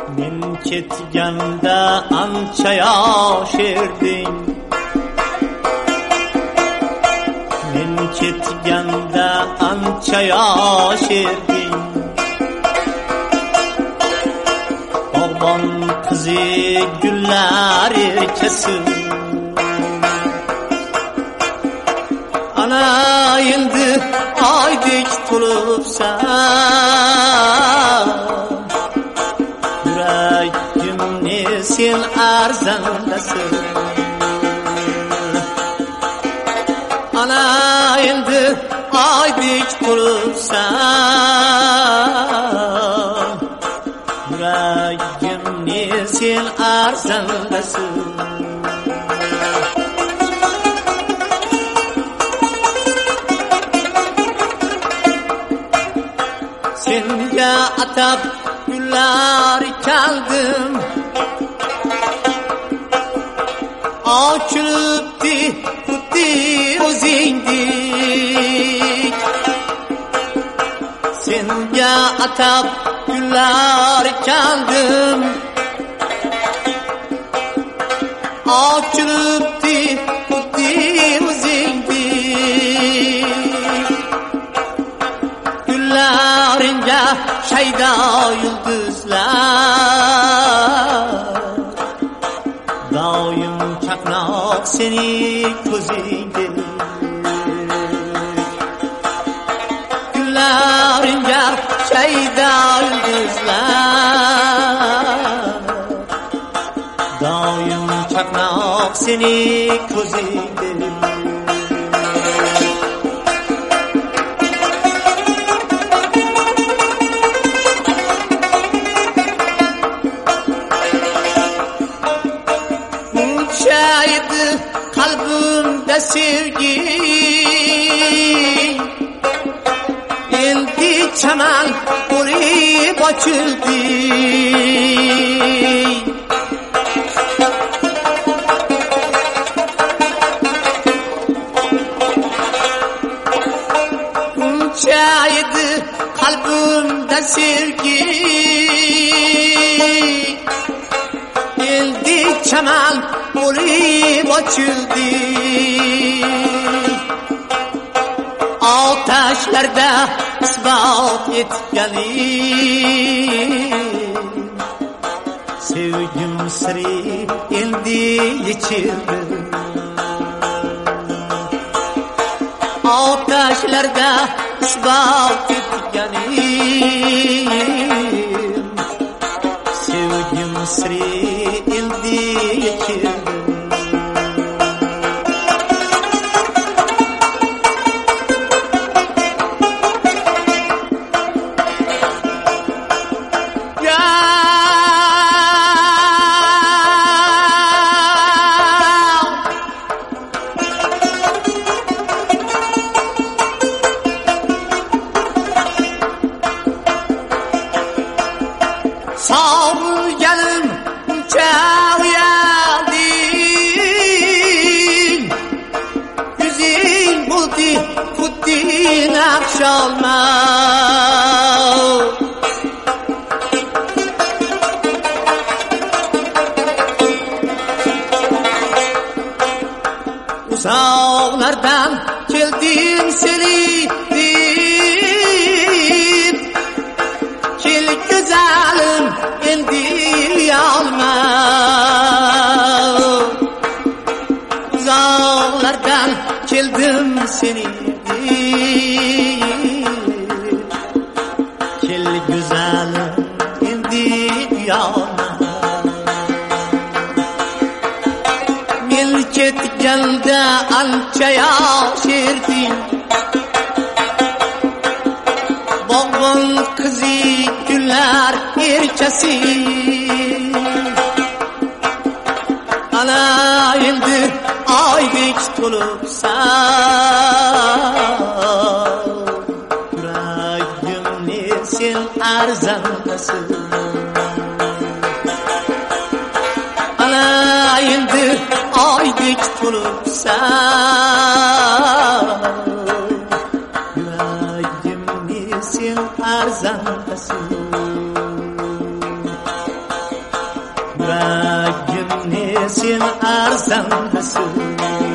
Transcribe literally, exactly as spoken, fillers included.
Men ketganda ancha yosh eding, men ketganda ancha yosh eding. Bog'bon qizi gullar erkasi, ana endi oydek to'libsan. Yuragimni sen arzandasin, ana endi oydek to'libsan. Yuragimni sen arzandasin. Senga atab gullar kaldim, ochilibdi xuddi o'zingdek. Senga atab gullar kaldim, ochilibdi xuddi o'zingdek. Gullaringga shaydo yulduzlar, doim chaqnoq seni ko'zingda. Gullaringga shaydo yulduzlar, doim chaqnoq seni ko'zingda. Şaydı kalbimde sevgi, endi çaman bo'lib ochildi. Unchaydı kalbimde sevgi, endi çaman bo'lib ochildi. Otashlarda isbot etganim, sevgim siri endi yechildi. Otashlarda isbot etganim, sevgim siri endi yechildi. Savurganim uncha uyalding, yuzing bo'ldi xuddi naqsh olma. Uzoqlardan keldim seni deb, kel go'zalim endi uyalma. Uzoqlardan keldim seni deb, kel go'zalim endi uyalma. Men ketganda ancha yosh eding, bog'bon qizi gullar erkasi, ana endi oydek to'libsan. Yuragimni sen arzandasin, ana endi oydek to'libsan. Yuragimni sen arzandasin. sen arzandasın.